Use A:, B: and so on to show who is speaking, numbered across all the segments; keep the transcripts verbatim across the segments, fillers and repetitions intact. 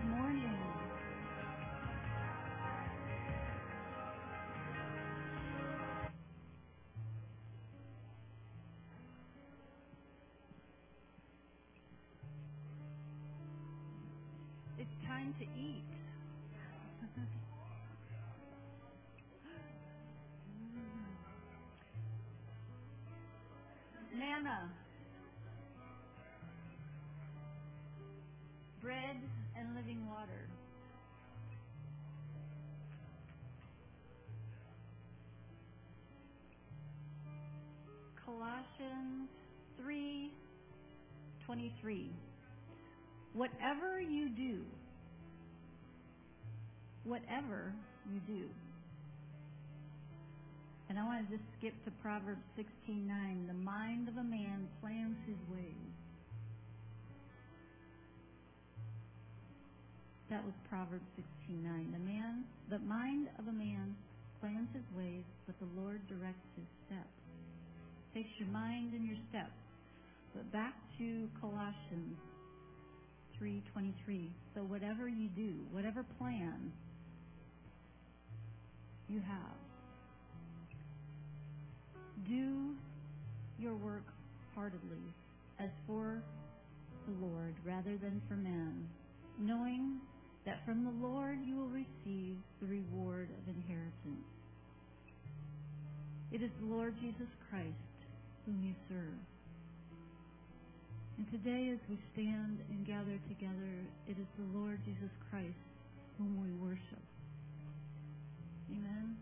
A: morning. It's time to eat. Manna, bread and living water. Colossians three twenty-three. Whatever you do, whatever you do. And I want to just skip to Proverbs sixteen nine. The mind of a man plans his ways. That was Proverbs sixteen nine. The man, the mind of a man plans his ways, but the Lord directs his steps. Takes your mind and your steps. But back to Colossians three twenty-three. So whatever you do, whatever plan you have, do your work heartedly as for the Lord rather than for men, knowing that from the Lord you will receive the reward of inheritance. It is the Lord Jesus Christ whom you serve. And today as we stand and gather together, it is the Lord Jesus Christ whom we worship. Amen.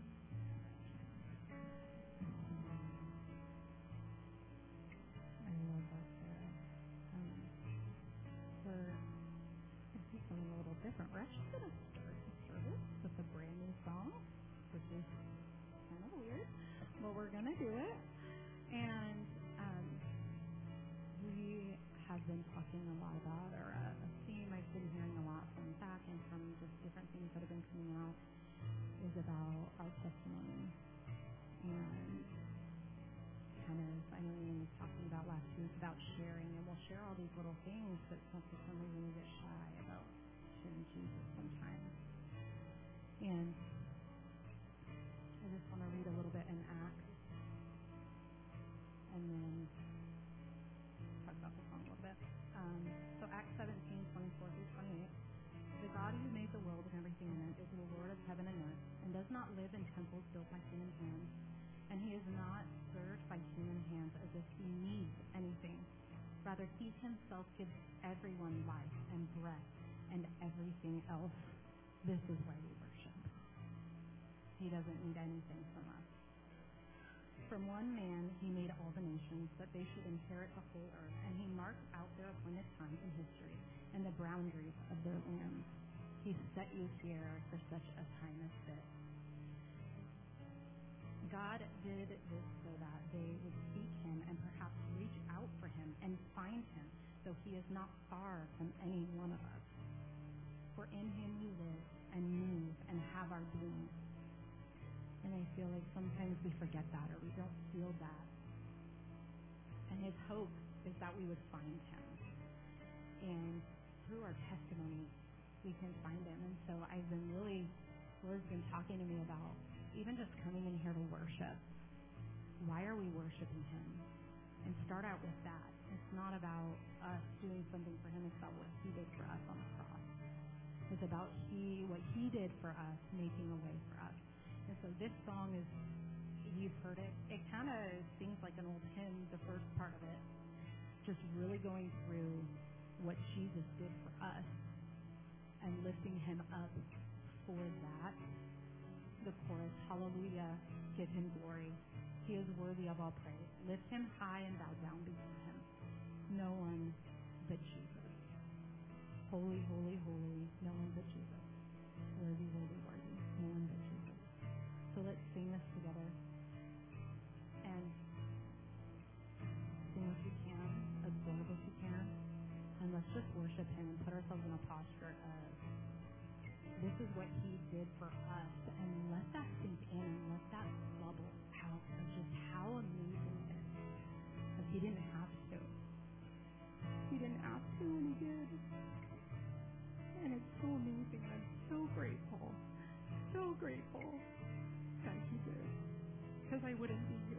B: I love that, Sarah. Um, we're something a little different. We're actually going to start the service with a brand new song, which is kind of weird, but we're going to do it. And um, we have been talking a lot about, or a, a theme I've been hearing a lot from Zach and from just different things that have been coming out is about our testimony. And kind of, I know Ian was talking about last week about sharing, and we'll share all these little things, but for some reason we get shy about sharing Jesus sometimes. And I just want to read a little bit in Acts, and then talk about the song a little bit. Um, so Acts seventeen, twenty-four through twenty-eight. The God who made the world and everything in it is the Lord of heaven and earth, and does not live in temples built by human hands. And he is not served by human hands as if he needs anything. Rather, he himself gives everyone life and breath and everything else. This is why we worship. He doesn't need anything from us. From one man he made all the nations, that they should inherit the whole earth, and he marked out their appointed times in history and the boundaries of their lands. He set you here for such a time as this. God did this so that they would seek him and perhaps reach out for him and find him, though he is not far from any one of us. For in him we live and move and have our being. And I feel like sometimes we forget that, or we don't feel that. And his hope is that we would find him. And through our testimony, we can find him. And so I've been really, Lord's been talking to me about even just coming in here to worship. Why are we worshiping him? And start out with that. It's not about us doing something for him. It's about what he did for us on the cross. It's about he what he did for us, making a way for us. And so this song is, you've heard it, it kind of seems like an old hymn, the first part of it, just really going through what Jesus did for us and lifting him up for that. The chorus, hallelujah, give him glory. He is worthy of all praise. Lift him high and bow down before him. No one but Jesus. Holy, holy, holy, no one but Jesus. Worthy, worthy, worthy, no one but Jesus. So let's sing this together. And sing if you can, absorb if you can, and let's just worship him and put ourselves in a posture of this is what he did for us, and let that sink in and let that bubble out of just how amazing it is. Like he didn't have to. He didn't have to, and he did. And it's so grateful that he did, because I wouldn't be here.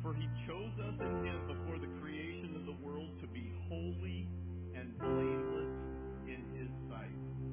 C: For he chose us in him before the creation of the world to be holy and blameless in his sight.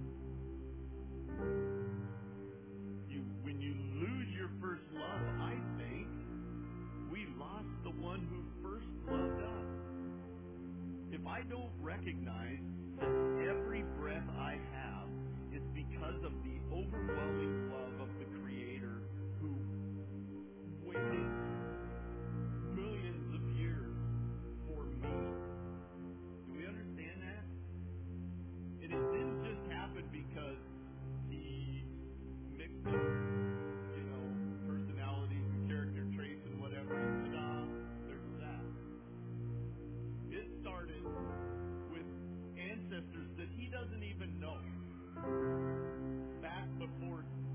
C: You, when you lose your first love, I think we lost the one who first loved us. If I don't recognize that every breath I have is because of the overwhelming love of the Creator who waited millions of years for me. Do we understand that? And it didn't just happen because he mixed up, you know, personalities and character traits and whatever, and ta-da, there's that. It started with ancestors that he doesn't even know. Back before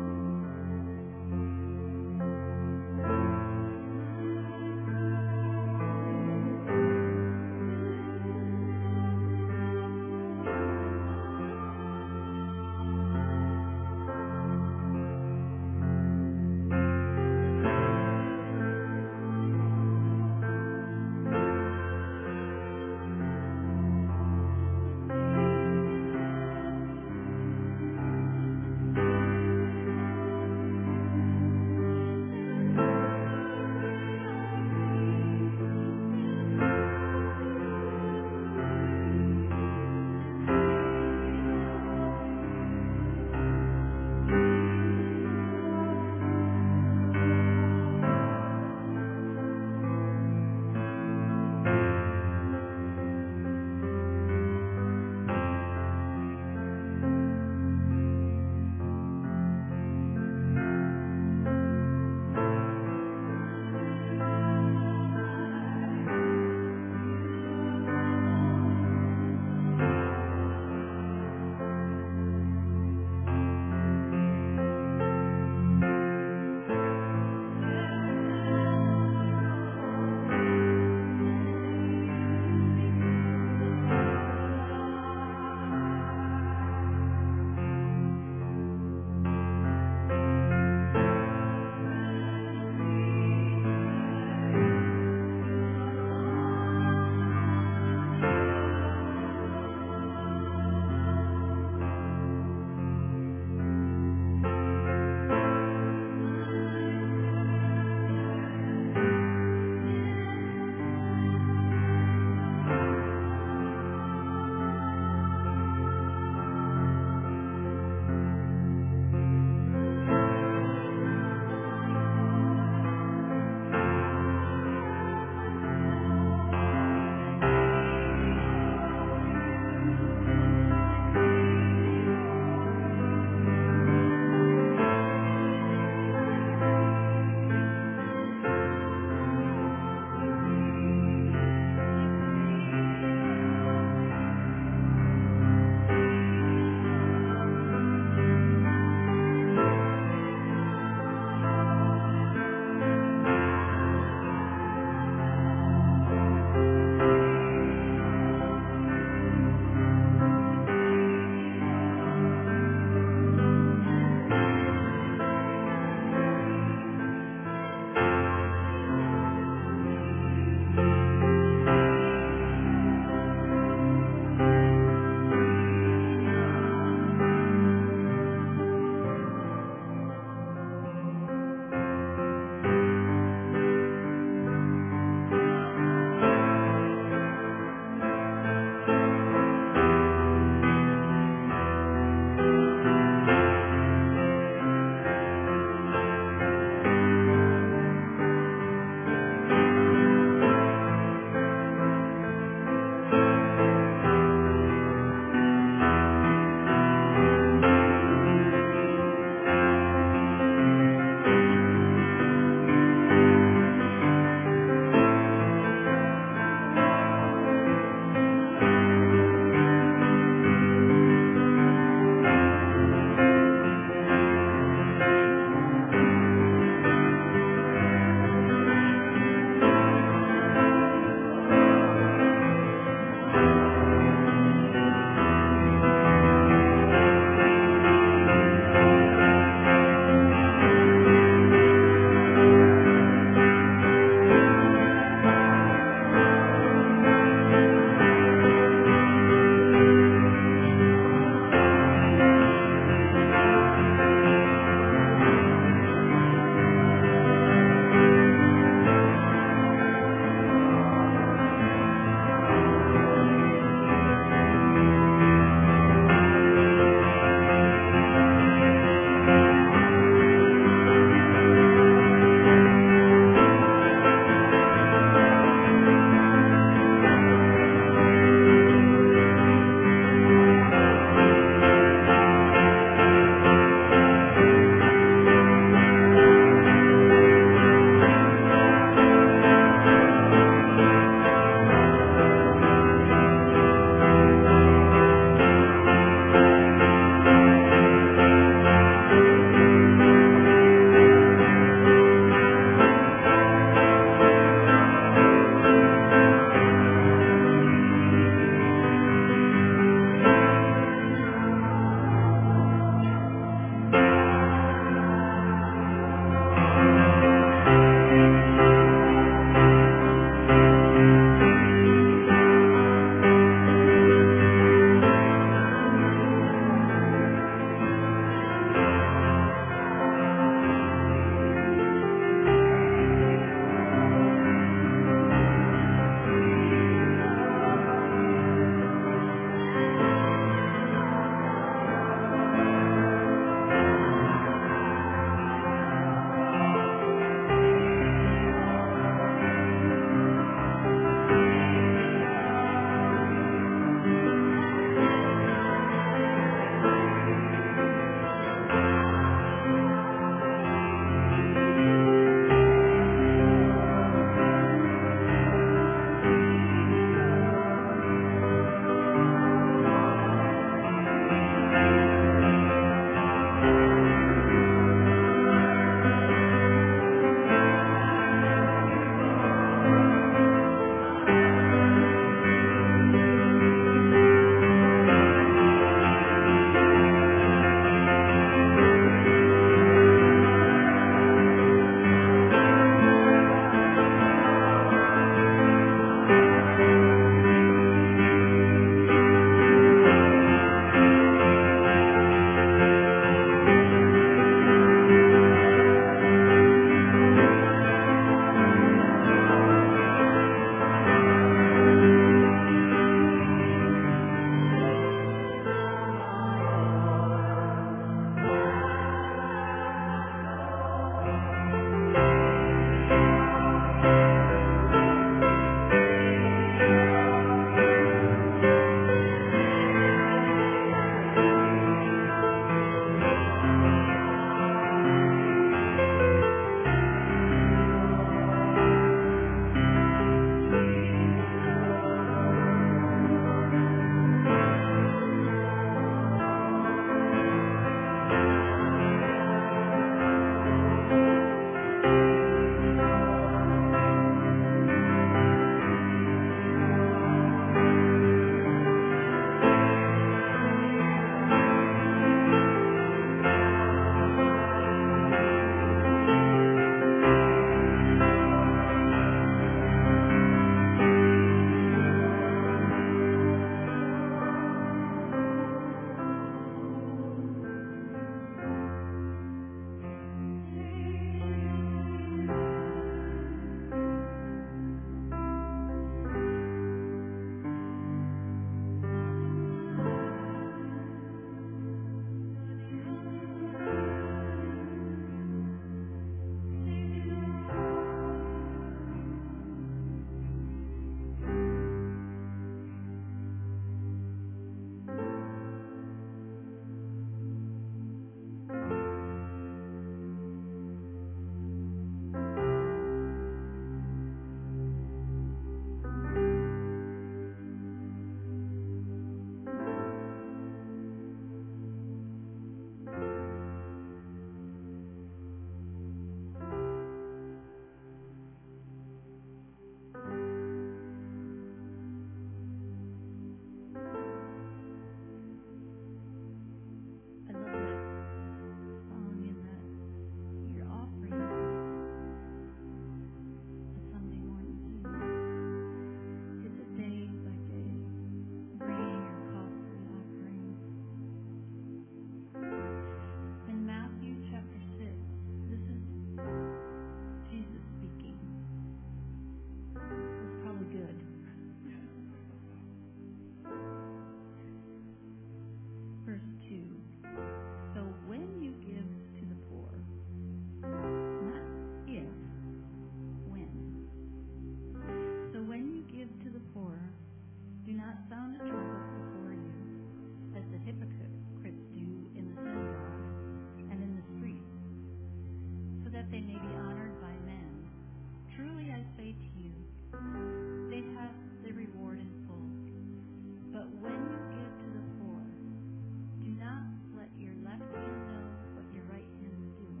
A: sound a trumpet before you, as the hypocrites do in the synagogues and in the streets, so that they may be honored by men. Truly I say to you, they have their reward in full. But when you give to the poor, do not let your left hand know what your right hand is doing.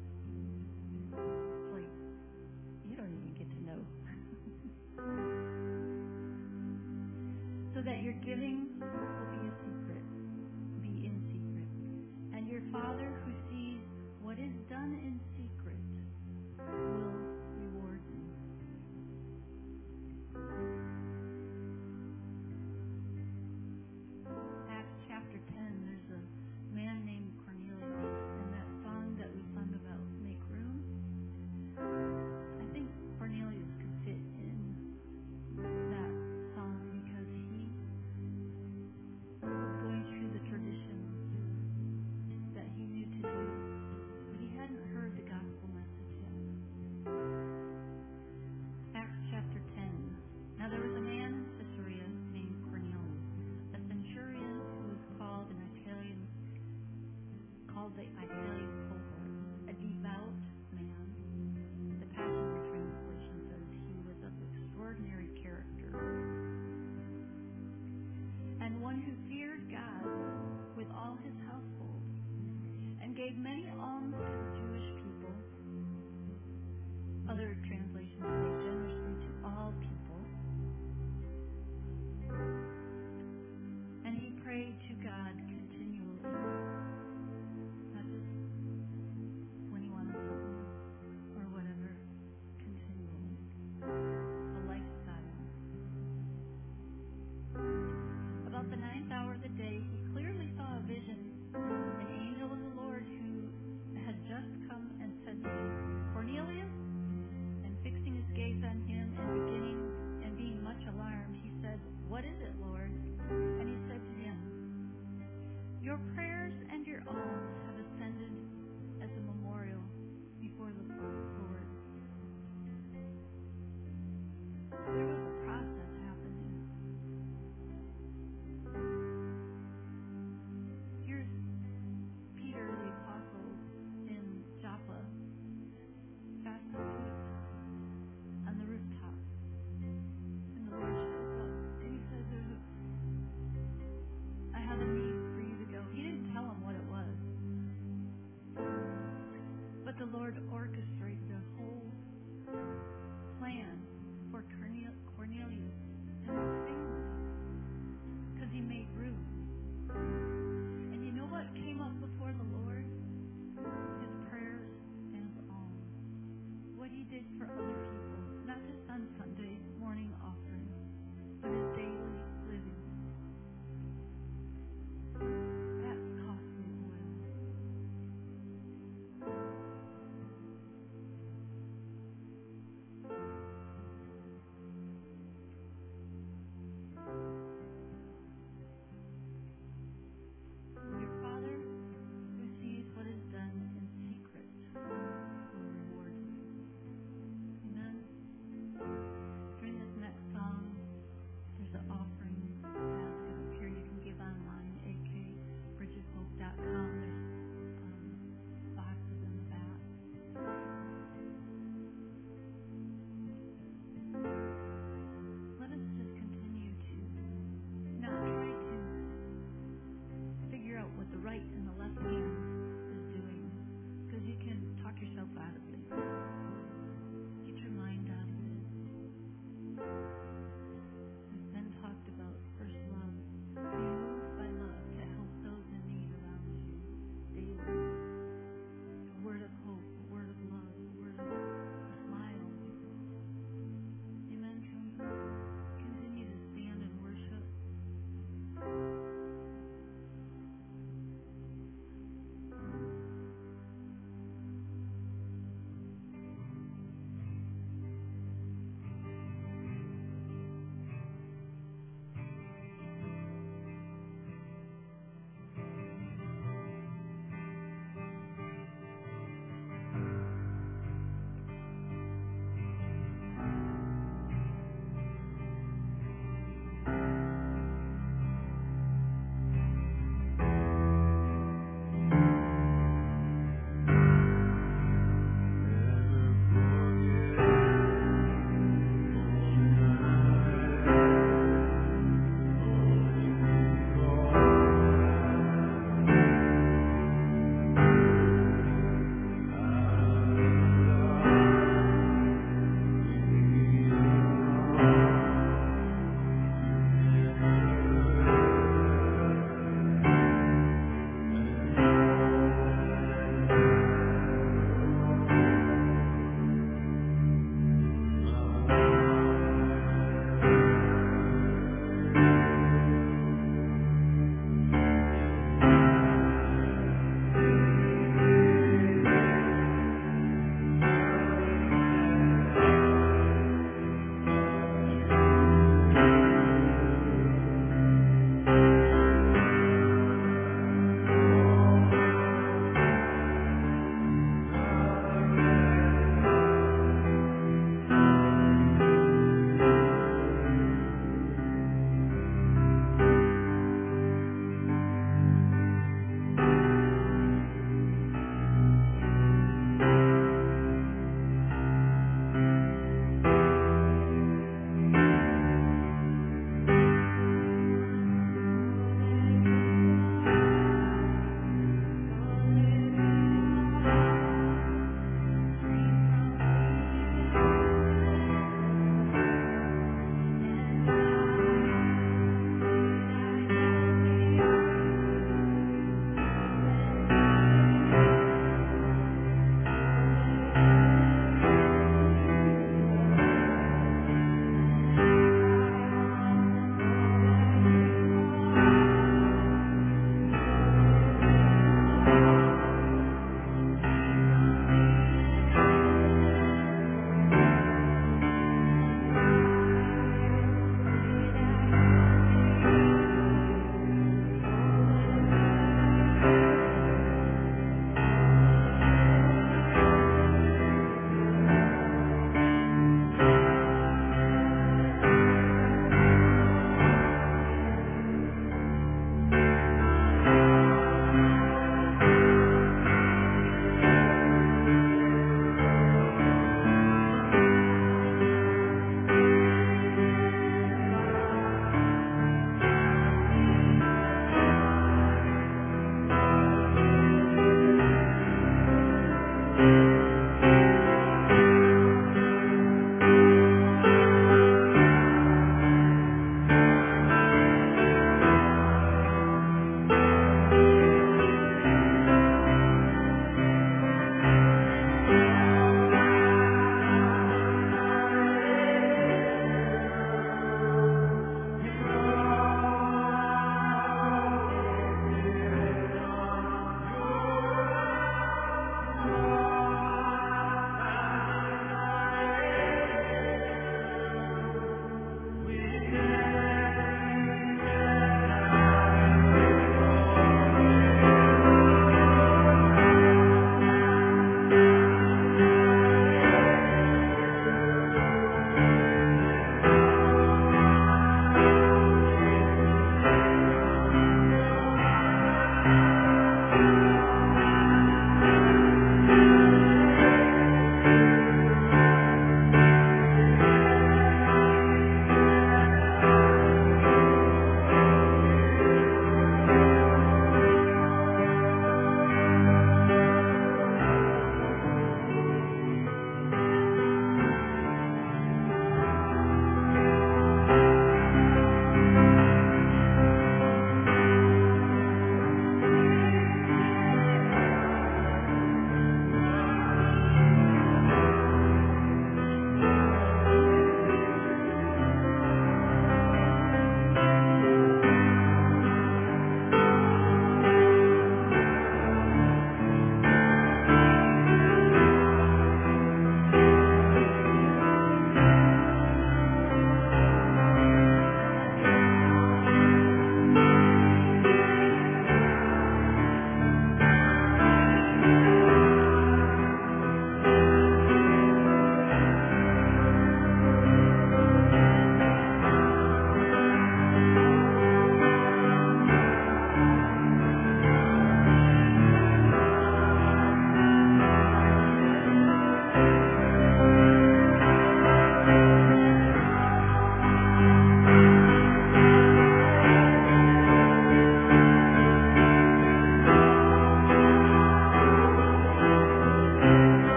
A: It's like, you don't even get to know. So that your giving will be a secret, be in secret. And your Father who sees what is done in secret will reward you. Acts chapter ten, there's a man named Cornelius, and that song that we sung about, Make Room, I think Cornelius could fit in that song because he was going through the traditions that he knew to do, but he hadn't heard the gospel message yet. Acts chapter ten. Now there was a man in Caesarea named Cornelius, a centurion who was called an Italian, called the Italian cohort, a devout man. The Passion Translation says he was of extraordinary character, and one who feared God with all his household, and gave many alms to the Jewish people. Other translations say generously to all people. And he prayed to God continually, not just when he wanted something or whatever, continually. A lifestyle. About the ninth hour of the day, he clearly saw a vision. An angel of the Lord who had just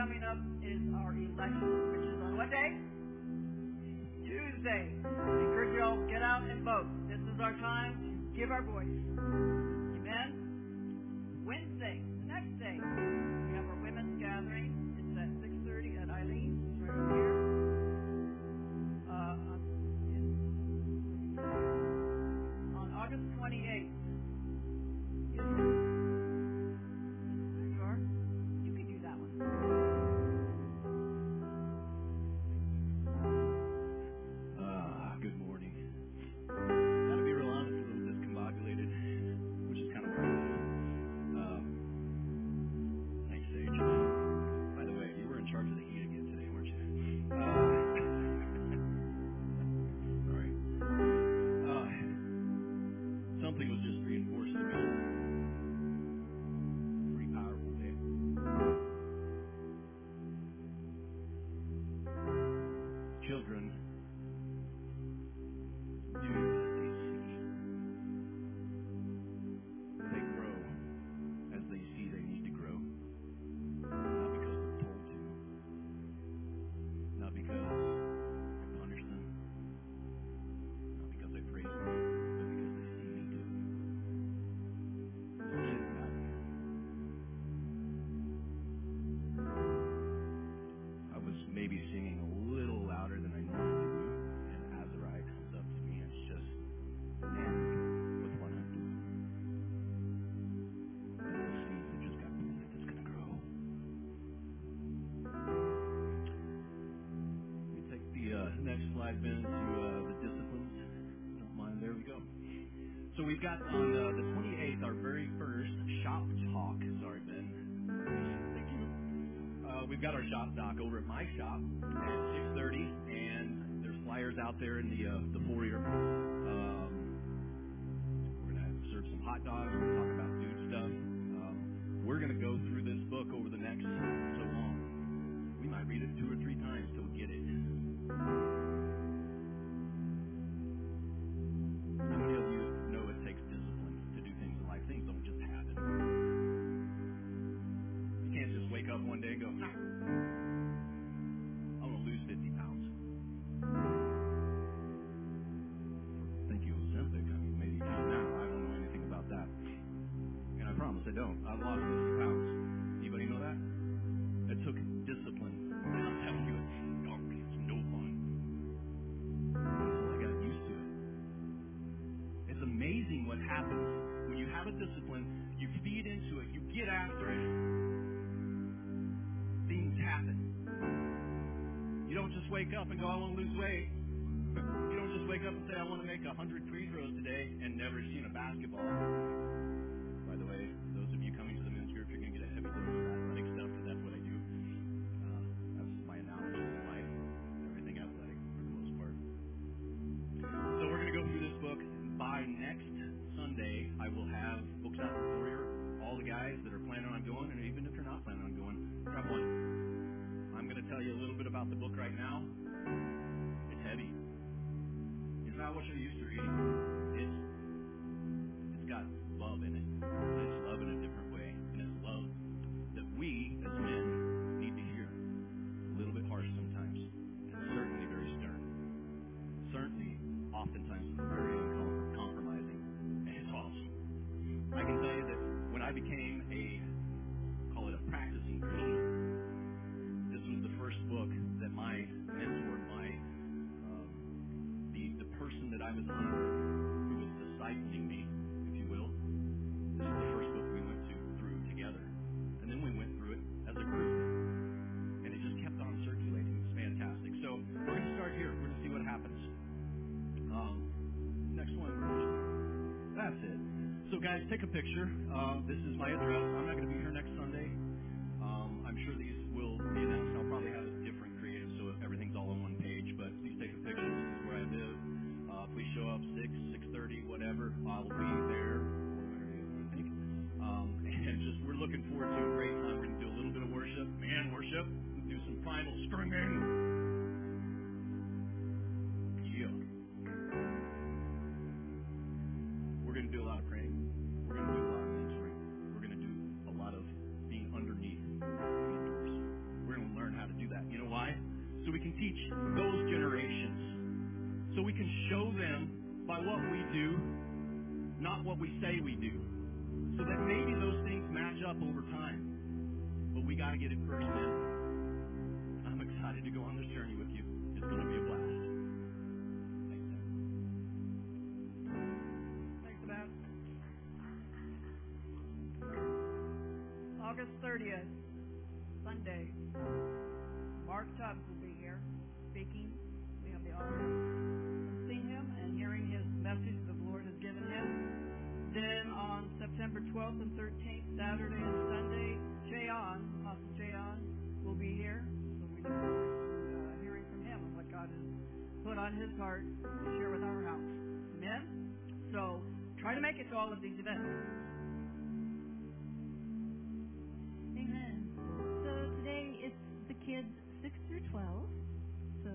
D: coming up is our election, which is on what day? Tuesday. I encourage you all to get out and vote. This is our time to give our voice. Amen? Wednesday, the next day, we have our women's gathering. It's at six thirty at Eileen's. It's right over here. Uh, on August twenty-eighth. Yes, sir. There you are. You can do that one.
C: Ah, good morning. Gotta be real honest, a little discombobulated, which is kind of where I'm at. Um, thanks, Sage. By the way, you were in charge of the heat again today, weren't you? Uh, sorry. Uh, something was just reinforced to me. Pretty powerful day. Children do as they see. They grow as they see they need to grow. Not because they're told to. Not because I punish them. Not because I praise them. But because they see me do it. Doesn't it matter? I was maybe singing a little louder than I normally do, and Azariah comes up to me and it's just enamored with what I'm doing. And the seed that just got planted that's going to grow. Let me take the uh, next slide, Ben, to uh, the disciplines. Don't mind, there we go. So we've got on uh, the twenty-eighth our very first shop talk. Sorry, Ben. Thank you. Uh, we've got our shop talk over at my shop at six thirty, and there's flyers out there in the uh, the foyer. Um, we're going to serve some hot dogs. We're going to talk about dude stuff. Um, we're going to go through this book over the next so long. We might read it two or three times till we get it. How many of you know it takes discipline to do things in life? Things don't just happen. You can't just wake up one day and go, nah, I'm going to lose fifty pounds. Thank you, Ozempic. I mean, maybe you can now. I don't know anything about that. And I promise I don't. I've lost fifty pounds. Anybody know that? It took discipline. And I'm telling you, it's, oh, it's no fun. Until I got used to it. It's amazing what happens when you have a discipline, you feed into it, you get after it. Things happen. You don't just wake up and go, I want to lose weight. You don't just wake up and say, I want to make a hundred free throws today and never seen a basketball. By the way, those of you coming to the men's group, you're going to get a heavy dose of athletic stuff because that's what I do. Uh, that's my analogy in life. Everything athletic for the most part. So we're going to go through this book. By next Sunday, I will have books out in the foyer. All the guys that are planning on going, and even if you're not planning on going, grab one. I'm going to tell you a little bit about the book right now. It's heavy. It's not what you're used to reading. It's it's got love in it. And it's love in a different way. And it's love that we as men need to hear. A little bit harsh sometimes. And certainly very stern. Certainly, oftentimes, very uncompromising. And it's awesome. I can tell you that when I became a, call it a practicing Christian, this was the first book that my mentor, my um, the the person that I was under, who was discipling me, if you will, this was the first book we went to through together, and then we went through it as a group, and it just kept on circulating. It's fantastic. So we're going to start here. We're going to see what happens. Um, next one. That's it. So guys, take a picture. Uh, this is my address. I'm not going to be here next Sunday. Um, I'm sure these will be announced. I'll probably have it different creative so everything's all on one page. But please take a picture. This is where I live. Uh, please show up six, six thirty, whatever. I'll be there. I think. Um, and just we're looking forward to a great time. We're going to do a little bit of worship, man worship. Do some primal screaming. Yeah. We're going to do a lot of praying. We're going to do a lot of mentoring. We're going to do a lot of being underneath the doors. We're going to teach those generations so we can show them by what we do, not what we say we do, so that maybe those things match up over time. But we got to get it first in. I'm excited to go on this journey with you. It's going to be a blast.
D: Thanks, Matt. August thirtieth, Sunday. Mark Tubbs will be here speaking. We have the honor of seeing him and hearing his message that the Lord has given him. Then on September twelfth and thirteenth, Saturday and Sunday, Jayon, Apostle Jayon, will be here. So we look forward to uh, hearing from him and what God has put on his heart to share with our house. Amen? So try to make it to all of these events.
A: Amen. So today it's the kids six through twelve. So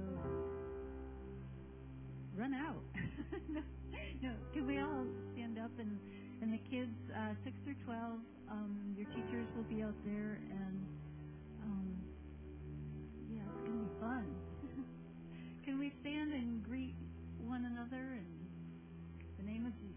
A: run out. no, no, can we all stand up and and the kids uh, six through twelve? Um, your teachers will be out there, and um, yeah, it's gonna be fun. Can we stand and greet one another in the name of Jesus?